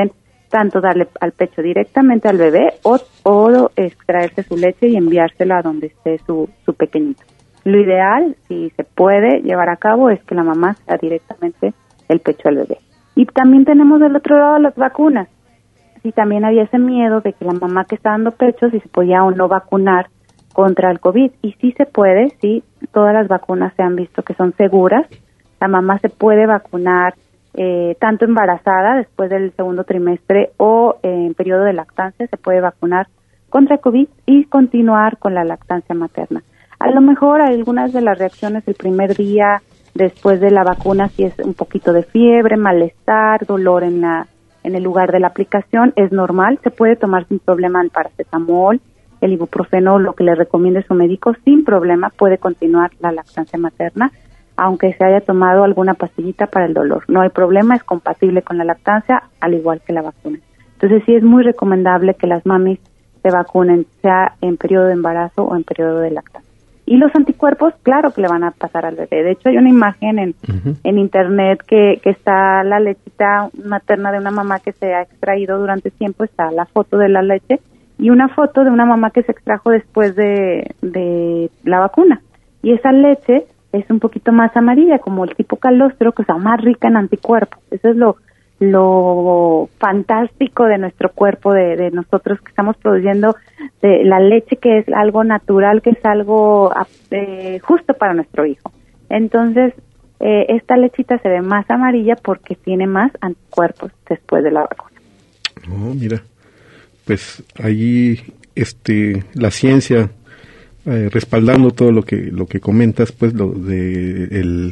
tanto darle al pecho directamente al bebé o, o extraerse su leche y enviársela a donde esté su, su pequeñito. Lo ideal, si se puede llevar a cabo, es que la mamá sea directamente el pecho al bebé. Y también tenemos del otro lado las vacunas. Sí, también había ese miedo de que la mamá que está dando pecho, si se podía o no vacunar contra el COVID. Y sí se puede, sí, todas las vacunas se han visto que son seguras. La mamá se puede vacunar eh, tanto embarazada después del segundo trimestre o eh, en periodo de lactancia, se puede vacunar contra el COVID y continuar con la lactancia materna. A lo mejor algunas de las reacciones el primer día después de la vacuna, si es un poquito de fiebre, malestar, dolor en la en el lugar de la aplicación, es normal, se puede tomar sin problema el paracetamol, el ibuprofeno, lo que le recomiende su médico, sin problema puede continuar la lactancia materna, aunque se haya tomado alguna pastillita para el dolor. No hay problema, es compatible con la lactancia, al igual que la vacuna. Entonces sí es muy recomendable que las mamis se vacunen, sea en periodo de embarazo o en periodo de lactancia. Y los anticuerpos, claro que le van a pasar al bebé. De hecho, hay una imagen en, uh-huh. en internet que, que está la lechita materna de una mamá que se ha extraído durante tiempo, está la foto de la leche, y una foto de una mamá que se extrajo después de, de la vacuna. Y esa leche es un poquito más amarilla, como el tipo calostro, que está más rica en anticuerpos. Eso es lo, lo fantástico de nuestro cuerpo, de, de nosotros que estamos produciendo de la leche, que es algo natural, que es algo eh, justo para nuestro hijo. Entonces, eh, esta lechita se ve más amarilla porque tiene más anticuerpos después de la vacuna. Oh, mira, pues ahí este, la ciencia eh, respaldando todo lo que lo que comentas, pues lo de el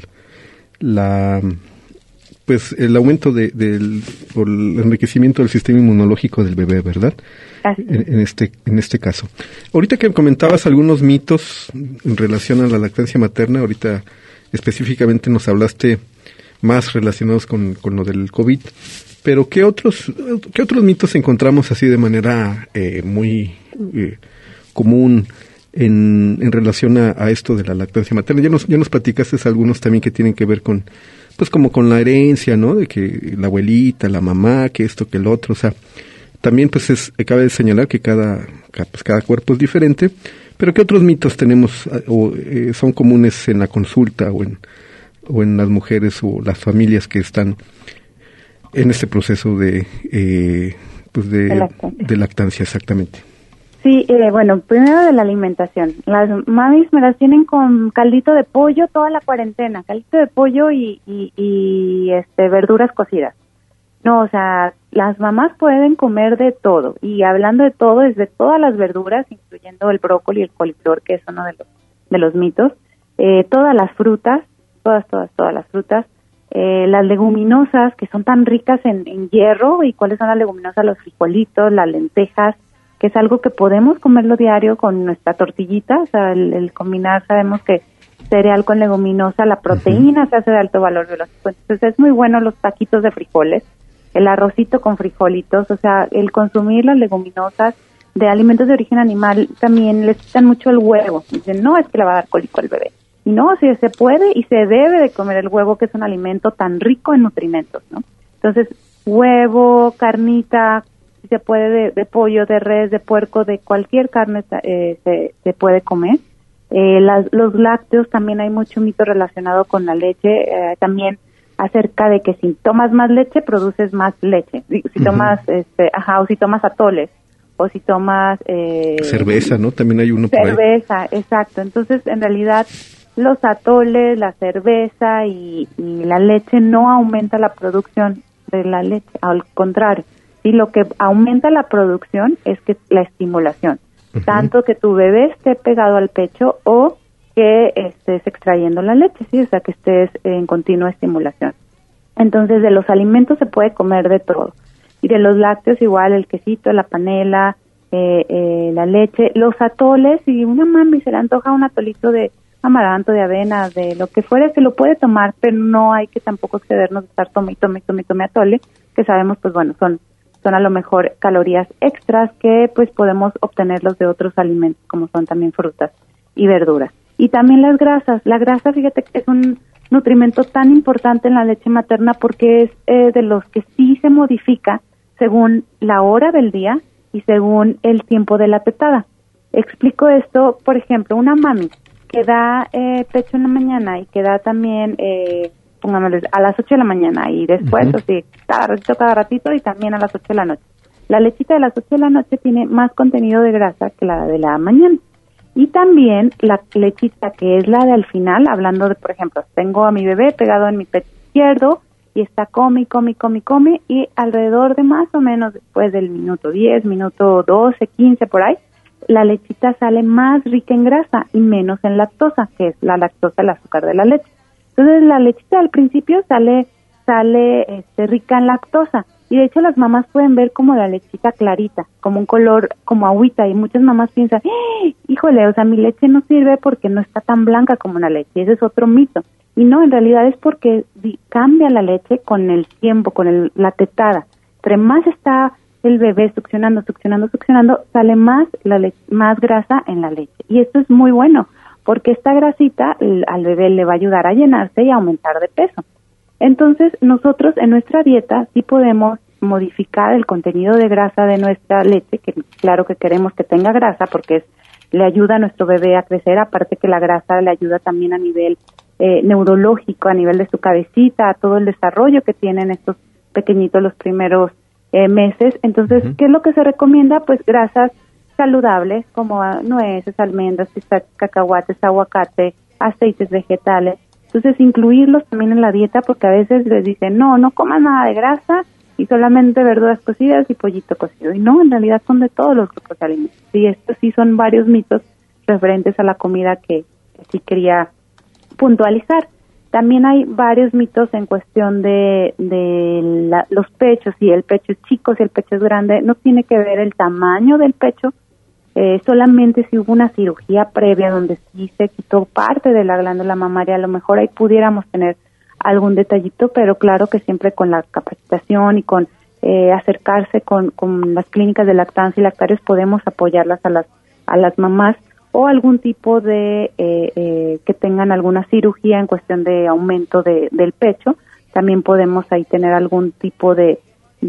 la pues el aumento de, del o el enriquecimiento del sistema inmunológico del bebé, ¿verdad? En, en este en este caso. Ahorita que comentabas algunos mitos en relación a la lactancia materna, ahorita específicamente nos hablaste más relacionados con, con lo del COVID, pero ¿qué otros qué otros mitos encontramos así de manera eh, muy eh, común en, en relación a, a esto de la lactancia materna? Ya nos ya nos platicaste algunos también que tienen que ver con pues como con la herencia, ¿no? De que la abuelita, la mamá, que esto, que el otro, o sea, también pues es, cabe señalar que cada, pues cada cuerpo es diferente, pero ¿qué otros mitos tenemos o eh, son comunes en la consulta o en, o en las mujeres o las familias que están en este proceso de, eh, pues de, de, lactancia. de lactancia, exactamente? Sí, eh, bueno, primero de la alimentación. Las mamis me las tienen con caldito de pollo toda la cuarentena, caldito de pollo y, y, y este verduras cocidas. No, o sea, las mamás pueden comer de todo, y hablando de todo, es de todas las verduras, incluyendo el brócoli y el coliflor, que es uno de los, de los mitos, eh, todas las frutas, todas, todas, todas las frutas, eh, las leguminosas, que son tan ricas en, en hierro. ¿Y cuáles son las leguminosas? Los frijolitos, las lentejas, que es algo que podemos comerlo diario con nuestra tortillita, o sea, el, el combinar, sabemos que cereal con leguminosa, la proteína uh-huh. se hace de alto valor biológico, entonces es muy bueno los taquitos de frijoles, el arrocito con frijolitos, o sea, el consumir las leguminosas de alimentos de origen animal también les quitan mucho el huevo. Dicen, no, es que le va a dar cólico al bebé. Y no, sí se puede y se debe de comer el huevo, que es un alimento tan rico en nutrimentos, ¿no? Entonces, huevo, carnita, si se puede de, de pollo, de res, de puerco, de cualquier carne eh, se, se puede comer. Eh, las, los lácteos, también hay mucho mito relacionado con la leche, eh, también acerca de que si tomas más leche, produces más leche. Si, si uh-huh. tomas, este, ajá, o si tomas atoles, o si tomas... Eh, cerveza, ¿no? También hay uno por ahí. Cerveza, exacto. Entonces, en realidad, los atoles, la cerveza y, y la leche no aumenta la producción de la leche, al contrario. Sí, lo que aumenta la producción es que la estimulación. Uh-huh. Tanto que tu bebé esté pegado al pecho o que estés extrayendo la leche, sí, o sea, que estés en continua estimulación. Entonces, de los alimentos se puede comer de todo. Y de los lácteos igual, el quesito, la panela, eh, eh, la leche, los atoles, si una mami se le antoja un atolito de amaranto, de avena, de lo que fuera, se lo puede tomar, pero no hay que tampoco excedernos de estar tome y tome y tome y tome atole, que sabemos, pues bueno, son son a lo mejor calorías extras que pues podemos obtenerlos de otros alimentos, como son también frutas y verduras. Y también las grasas. La grasa, fíjate que es un nutrimento tan importante en la leche materna porque es eh, de los que sí se modifica según la hora del día y según el tiempo de la tetada. Explico esto, por ejemplo, una mami que da eh, pecho en la mañana y que da también, eh, pongámosle, a las ocho de la mañana y después, uh-huh. así, cada ratito, cada ratito y también a las ocho de la noche. La lechita de las ocho de la noche tiene más contenido de grasa que la de la mañana. Y también la lechita que es la de al final, hablando de, por ejemplo, tengo a mi bebé pegado en mi pecho izquierdo y está come, come, come, come y alrededor de más o menos después del minuto diez, minuto doce, quince por ahí, la lechita sale más rica en grasa y menos en lactosa, que es la lactosa, el azúcar de la leche. Entonces la lechita al principio sale sale este, rica en lactosa y de hecho las mamás pueden ver como la lechita clarita, como un color como agüita y muchas mamás piensan, ¡Eh! híjole, o sea, mi leche no sirve porque no está tan blanca como la leche, ese es otro mito. Y no, en realidad es porque cambia la leche con el tiempo, con el, la tetada. Entre más está el bebé succionando, succionando, succionando, sale más la le- más grasa en la leche. Y esto es muy bueno, porque esta grasita al bebé le va a ayudar a llenarse y a aumentar de peso. Entonces, nosotros en nuestra dieta sí podemos modificar el contenido de grasa de nuestra leche, que claro que queremos que tenga grasa porque es, le ayuda a nuestro bebé a crecer, aparte que la grasa le ayuda también a nivel eh, neurológico, a nivel de su cabecita, a todo el desarrollo que tienen estos pequeñitos los primeros eh, meses. Entonces, uh-huh. ¿qué es lo que se recomienda? Pues grasas saludables como nueces, almendras, pistachos, cacahuates, aguacate, aceites vegetales. Entonces, incluirlos también en la dieta porque a veces les dicen, no, no coman nada de grasa y solamente verduras cocidas y pollito cocido. Y no, en realidad son de todos los grupos de alimentos. Y estos sí son varios mitos referentes a la comida que, que sí quería puntualizar. También hay varios mitos en cuestión de, de la, los pechos, si el pecho es chico, si el pecho es grande. No tiene que ver el tamaño del pecho, Eh, solamente si hubo una cirugía previa donde sí se quitó parte de la glándula mamaria, a lo mejor ahí pudiéramos tener algún detallito, pero claro que siempre con la capacitación y con eh, acercarse con, con las clínicas de lactancia y lactarios podemos apoyarlas a las a las mamás o algún tipo de eh, eh, que tengan alguna cirugía en cuestión de aumento de, del pecho. También podemos ahí tener algún tipo de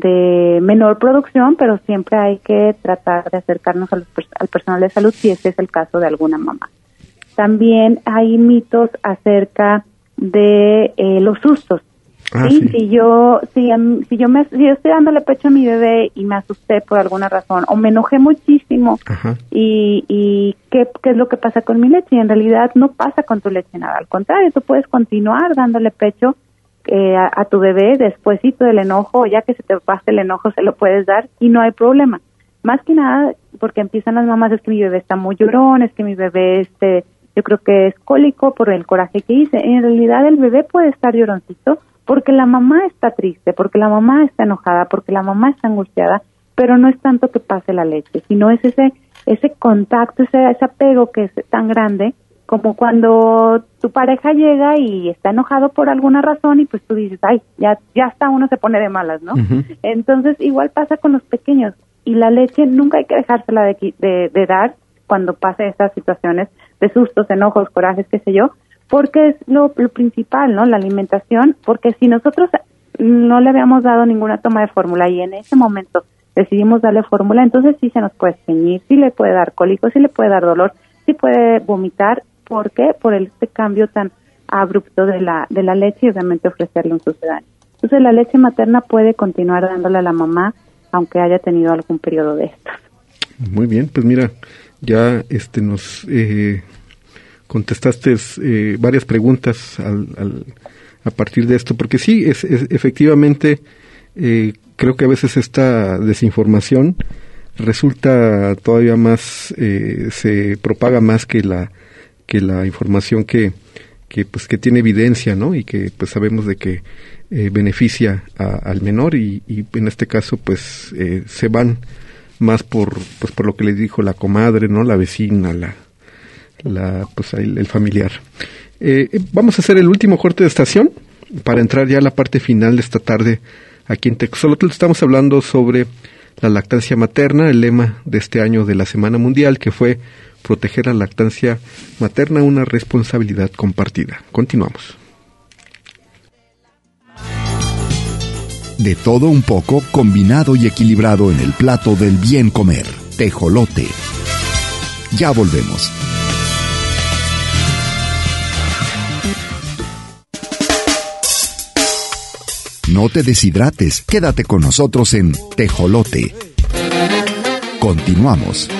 de menor producción, pero siempre hay que tratar de acercarnos a los, al personal de salud si ese es el caso de alguna mamá. También hay mitos acerca de eh, los sustos. Ah, ¿sí? Sí. Si yo si, si yo me si yo estoy dándole pecho a mi bebé y me asusté por alguna razón o me enojé muchísimo y, y ¿qué, qué es lo que pasa con mi leche? Y en realidad no pasa con tu leche nada, al contrario, tú puedes continuar dándole pecho Eh, a, a tu bebé despuésito del enojo, ya que se te pase el enojo se lo puedes dar y no hay problema. Más que nada porque empiezan las mamás, es que mi bebé está muy llorón, es que mi bebé este, yo creo que es cólico por el coraje que hice. En realidad el bebé puede estar lloroncito porque la mamá está triste, porque la mamá está enojada, porque la mamá está angustiada, pero no es tanto que pase la leche, sino es ese ese contacto, ese, ese apego que es tan grande como cuando tu pareja llega y está enojado por alguna razón y pues tú dices, ay, ya ya hasta uno se pone de malas, ¿no? Uh-huh. Entonces igual pasa con los pequeños y la leche nunca hay que dejársela de, de, de dar cuando pase estas situaciones de sustos, enojos, corajes, qué sé yo, porque es lo, lo principal, ¿no? La alimentación, porque si nosotros no le habíamos dado ninguna toma de fórmula y en ese momento decidimos darle fórmula, entonces sí se nos puede estreñir, sí le puede dar cólico, sí le puede dar dolor, sí puede vomitar. ¿Por qué? Por este cambio tan abrupto de la de la leche y obviamente ofrecerle un sucedáneo. Entonces la leche materna puede continuar dándole a la mamá aunque haya tenido algún periodo de estos. Muy bien, pues mira, ya este nos eh, contestaste eh, varias preguntas al, al, a partir de esto, porque sí, es, es efectivamente eh, creo que a veces esta desinformación resulta todavía más, eh, se propaga más que la que la información que, que pues que tiene evidencia, ¿no? Y que pues sabemos de que eh, beneficia a, al menor y, y en este caso pues eh, se van más por pues por lo que le dijo la comadre, ¿no? La vecina, la la pues el, el familiar. Eh, vamos a hacer el último corte de estación para entrar ya a la parte final de esta tarde aquí en Texolotl. Estamos hablando sobre la lactancia materna, el lema de este año de la Semana Mundial, que fue proteger la lactancia materna, una responsabilidad compartida. Continuamos. De todo un poco, combinado y equilibrado en el plato del bien comer. Tejolote. Ya volvemos. No te deshidrates, quédate con nosotros en Tejolote. Continuamos.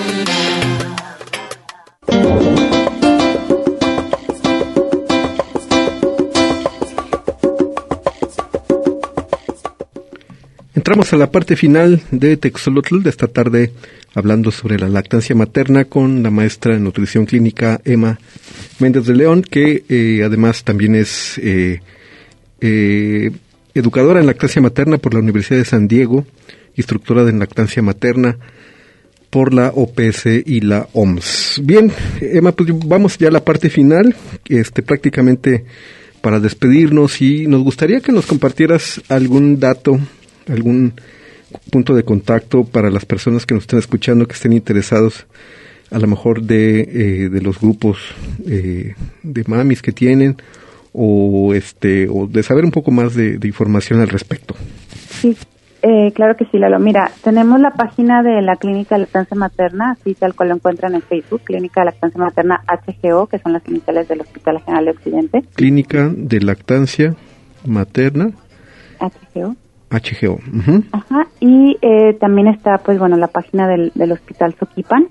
Entramos a la parte final de Texolotl de esta tarde, hablando sobre la lactancia materna con la maestra de nutrición clínica Emma Méndez de León, que eh, además también es eh, eh, educadora en lactancia materna por la Universidad de San Diego, instructora en lactancia materna por la O P S y la O M S. Bien, Emma, pues vamos ya a la parte final, este, prácticamente para despedirnos, y nos gustaría que nos compartieras algún dato, algún punto de contacto para las personas que nos estén escuchando, que estén interesados a lo mejor de, eh, de los grupos eh, de mamis que tienen, o este o de saber un poco más de, de información al respecto. Sí, eh, claro que sí, Lalo. Mira, tenemos la página de la Clínica de Lactancia Materna, así tal cual lo encuentran en Facebook, Clínica de Lactancia Materna H G O, que son las iniciales del Hospital General de Occidente. Clínica de Lactancia Materna H G O. H G O. Uh-huh. Ajá, y eh, también está, pues bueno, la página del, del Hospital Soquipan.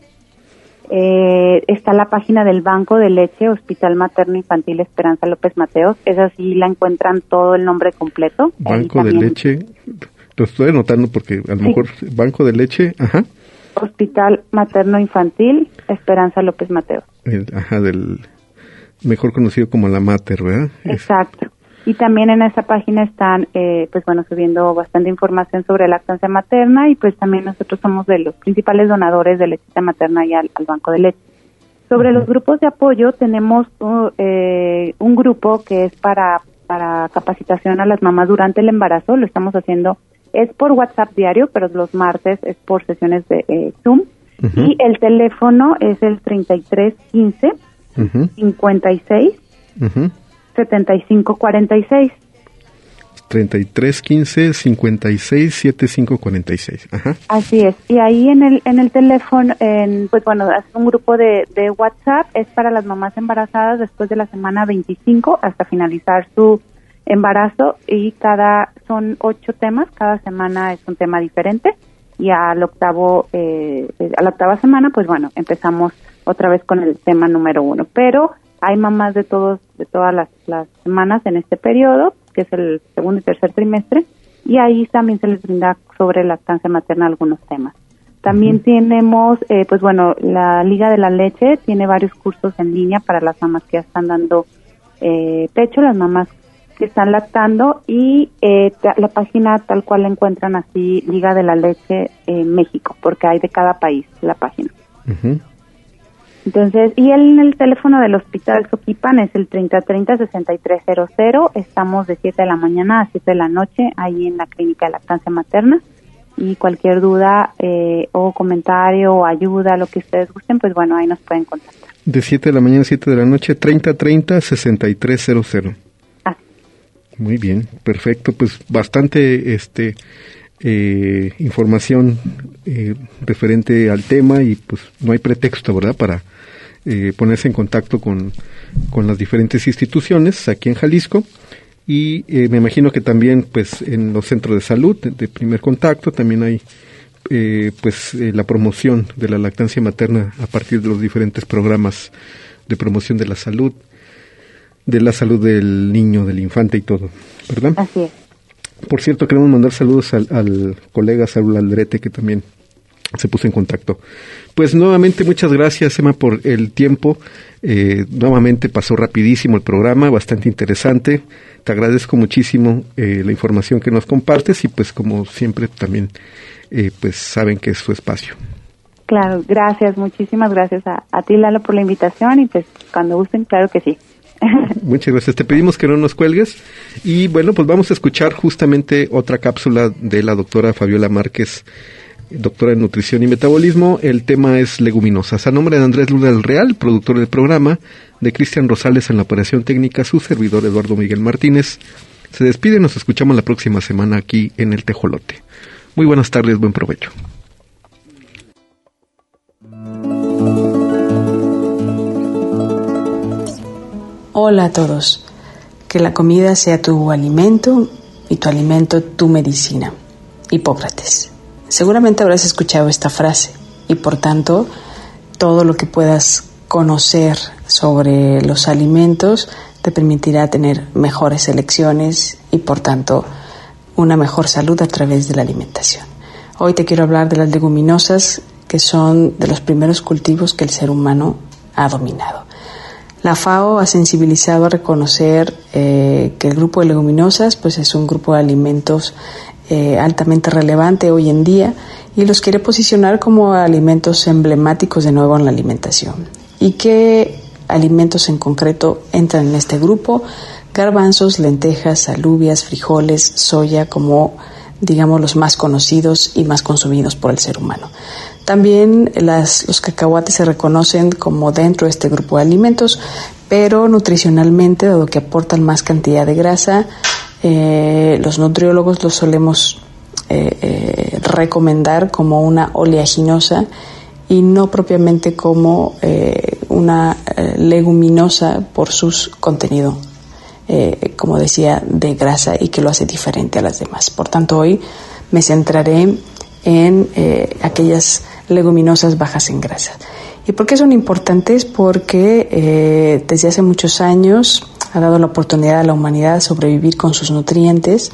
Eh, está la página del Banco de Leche, Hospital Materno Infantil Esperanza López Mateos. Esa sí la encuentran todo el nombre completo. Banco de Leche, lo estoy anotando porque a lo sí. mejor Banco de Leche, ajá. Hospital Materno Infantil Esperanza López Mateos. El, ajá, del mejor conocido como la Mater, ¿verdad? Exacto. Es... Y también en esa página están, eh, pues bueno, subiendo bastante información sobre lactancia materna, y pues también nosotros somos de los principales donadores de lechita materna y al, al Banco de Leche. Sobre los grupos de apoyo, tenemos uh, eh, un grupo que es para, para capacitación a las mamás durante el embarazo. Lo estamos haciendo, es por WhatsApp diario, pero los martes es por sesiones de eh, Zoom. Uh-huh. Y el teléfono es el treinta y tres quince, uh-huh. cincuenta y seis, uh-huh. setenta y cinco cuarenta y seis. treinta y tres quince, cincuenta y seis, setenta y cinco cuarenta y seis. Ajá. Así es. Y ahí en el en el teléfono, en, pues bueno, es un grupo de, de WhatsApp, es para las mamás embarazadas después de la semana veinticinco hasta finalizar su embarazo, y cada son ocho temas, cada semana es un tema diferente, y al octavo eh, a la octava semana, pues bueno, empezamos otra vez con el tema número uno. Pero hay mamás de todos de todas las, las semanas en este periodo, que es el segundo y tercer trimestre, y ahí también se les brinda sobre lactancia materna algunos temas. También uh-huh. tenemos, eh, pues bueno, la Liga de la Leche tiene varios cursos en línea para las mamás que ya están dando eh, pecho, las mamás que están lactando, y eh, la página tal cual la encuentran así, Liga de la Leche en México, porque hay de cada país la página. Uh-huh. Entonces, y el, el teléfono del Hospital Soquipan es el treinta treinta, sesenta y tres cero cero. Estamos de siete de la mañana a siete de la noche ahí en la Clínica de Lactancia Materna, y cualquier duda eh, o comentario o ayuda, lo que ustedes gusten, pues bueno, ahí nos pueden contactar. De siete de la mañana a siete de la noche, treinta treinta, sesenta y tres cero cero. Ah. Muy bien, perfecto, pues bastante este eh, información eh, referente al tema, y pues no hay pretexto, ¿verdad?, para eh, ponerse en contacto con, con las diferentes instituciones aquí en Jalisco. Y eh, me imagino que también pues en los centros de salud de, de primer contacto también hay eh, pues eh, la promoción de la lactancia materna a partir de los diferentes programas de promoción de la salud, de la salud del niño, del infante y todo, ¿verdad? Así es. Por cierto, queremos mandar saludos al, al colega Saúl Aldrete, que también se puso en contacto. Pues nuevamente muchas gracias, Emma, por el tiempo. Eh, nuevamente pasó rapidísimo el programa, bastante interesante. Te agradezco muchísimo eh, la información que nos compartes, y pues como siempre también eh, pues saben que es su espacio. Claro, gracias, muchísimas gracias a, a ti, Lalo, por la invitación, y pues cuando gusten, claro que sí. Muchas gracias, te pedimos que no nos cuelgues, y bueno, pues vamos a escuchar justamente otra cápsula de la doctora Fabiola Márquez, doctora en nutrición y metabolismo. El tema es leguminosas. A nombre de Andrés Luna del Real, productor del programa, de Cristian Rosales en la operación técnica, su servidor Eduardo Miguel Martínez, Se despide, nos escuchamos la próxima semana aquí en El Tejolote. Muy buenas tardes, buen provecho. Hola a todos. Que la comida sea tu alimento y tu alimento tu medicina. Hipócrates. Seguramente habrás escuchado esta frase y por tanto todo lo que puedas conocer sobre los alimentos te permitirá tener mejores elecciones y por tanto una mejor salud a través de la alimentación. Hoy te quiero hablar de las leguminosas, que son de los primeros cultivos que el ser humano ha dominado. La FAO ha sensibilizado a reconocer eh, que el grupo de leguminosas pues es un grupo de alimentos eh, altamente relevante hoy en día y los quiere posicionar como alimentos emblemáticos de nuevo en la alimentación. ¿Y qué alimentos en concreto entran en este grupo? Garbanzos, lentejas, alubias, frijoles, soya, como digamos los más conocidos y más consumidos por el ser humano. También las, los cacahuates se reconocen como dentro de este grupo de alimentos, pero nutricionalmente, dado que aportan más cantidad de grasa, eh, los nutriólogos los solemos eh, eh, recomendar como una oleaginosa y no propiamente como eh, una eh, leguminosa por su contenido, eh, como decía, de grasa y que lo hace diferente a las demás. Por tanto, hoy me centraré en eh, aquellas leguminosas bajas en grasa. ¿Y por qué son importantes? Porque eh, desde hace muchos años ha dado la oportunidad a la humanidad de sobrevivir con sus nutrientes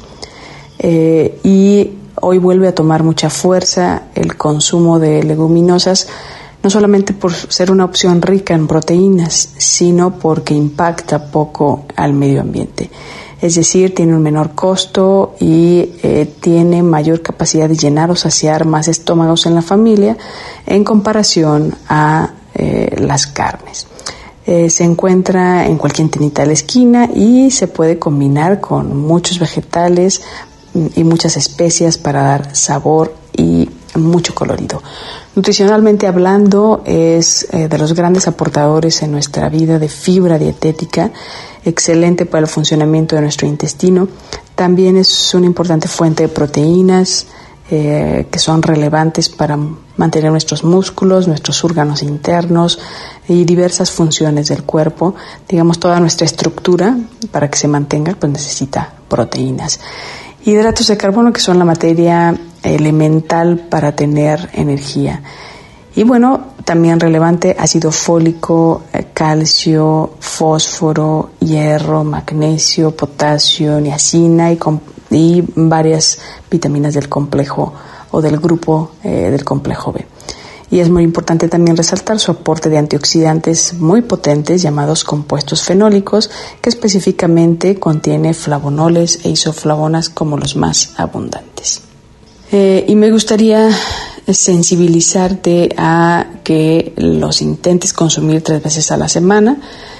eh, y hoy vuelve a tomar mucha fuerza el consumo de leguminosas, no solamente por ser una opción rica en proteínas, sino porque impacta poco al medio ambiente. Es decir, tiene un menor costo y eh, tiene mayor capacidad de llenar o saciar más estómagos en la familia en comparación a eh, las carnes. Eh, se encuentra en cualquier tinita de la esquina y se puede combinar con muchos vegetales y muchas especias para dar sabor y mucho colorido. Nutricionalmente hablando, es eh, de los grandes aportadores en nuestra vida de fibra dietética, excelente para el funcionamiento de nuestro intestino. También es una importante fuente de proteínas eh, que son relevantes para mantener nuestros músculos, nuestros órganos internos y diversas funciones del cuerpo. Digamos, toda nuestra estructura, para que se mantenga, pues necesita proteínas. Hidratos de carbono, que son la materia elemental para tener energía. Y bueno, también relevante, ácido fólico, calcio, fósforo, hierro, magnesio, potasio, niacina y, y varias vitaminas del complejo o del grupo eh, del complejo B. Y es muy importante también resaltar su aporte de antioxidantes muy potentes llamados compuestos fenólicos, que específicamente contiene flavonoles e isoflavonas como los más abundantes. Eh, y me gustaría sensibilizarte a que los intentes consumir tres veces a la semana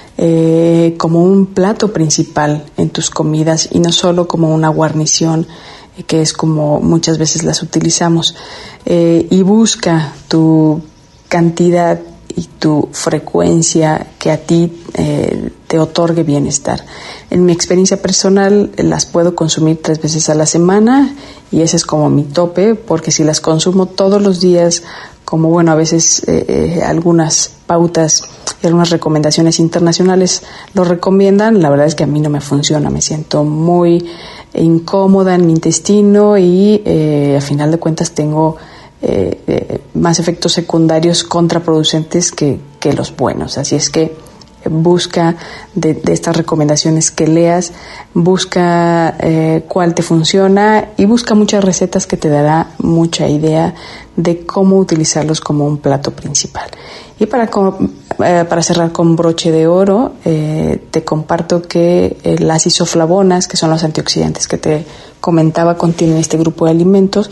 eh, como un plato principal en tus comidas y no solo como una guarnición, eh, que es como muchas veces las utilizamos. Eh, y busca tu cantidad y tu frecuencia que a ti eh, te otorgue bienestar. En mi experiencia personal las puedo consumir tres veces a la semana y ese es como mi tope, porque si las consumo todos los días, como bueno, a veces eh, eh, algunas pautas y algunas recomendaciones internacionales lo recomiendan, la verdad es que a mí no me funciona, me siento muy incómoda en mi intestino y eh, a final de cuentas tengo Eh, eh, más efectos secundarios contraproducentes que, que los buenos. Así es que busca de, de estas recomendaciones que leas, busca eh, cuál te funciona y busca muchas recetas que te dará mucha idea de cómo utilizarlos como un plato principal. Y para, eh, para cerrar con broche de oro, eh, te comparto que eh, las isoflavonas, que son los antioxidantes que te comentaba, contienen este grupo de alimentos.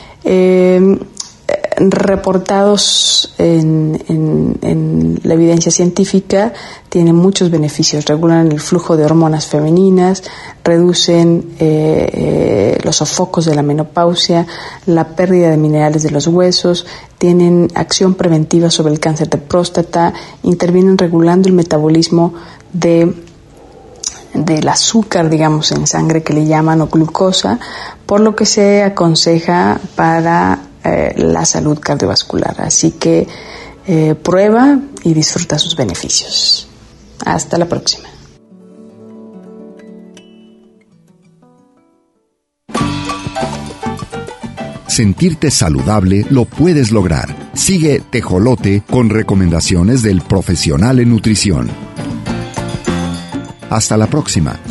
Eh, reportados en, en, en la evidencia científica, tienen muchos beneficios. Regulan el flujo de hormonas femeninas, reducen eh, eh, los sofocos de la menopausia, la pérdida de minerales de los huesos, tienen acción preventiva sobre el cáncer de próstata, intervienen regulando el metabolismo de del azúcar, digamos, en sangre que le llaman, o glucosa, por lo que se aconseja para eh, la salud cardiovascular. Así que eh, prueba y disfruta sus beneficios. Hasta la próxima. Sentirte saludable lo puedes lograr. Sigue Tejolote con recomendaciones del profesional en nutrición. Hasta la próxima.